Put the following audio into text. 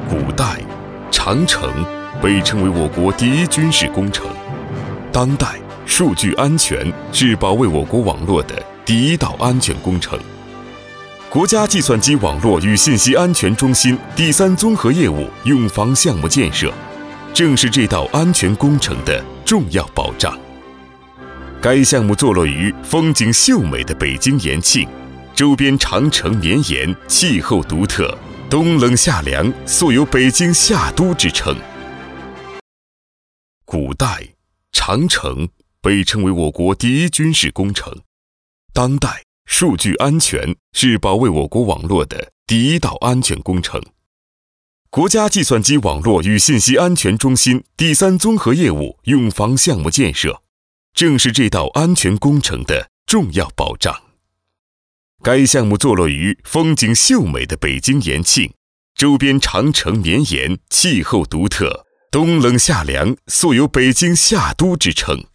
古代，长城被称为我国第一军事工程；当代，数据安全是保卫我国网络的第一道安全工程。国家计算机网络与信息安全中心第3综合业务用房项目建设，正是这道安全工程的重要保障。该项目坐落于风景秀美的北京延庆，周边长城绵延，气候独特，冬冷夏凉，素有北京夏都之称。古代，长城被称为我国第一军事工程；当代，数据安全是保卫我国网络的第一道安全工程。国家计算机网络与信息安全中心第3综合业务用房项目建设，正是这道安全工程的重要保障。该项目坐落于风景秀美的北京延庆，周边长城绵延，气候独特，冬冷夏凉，素有北京夏都之称。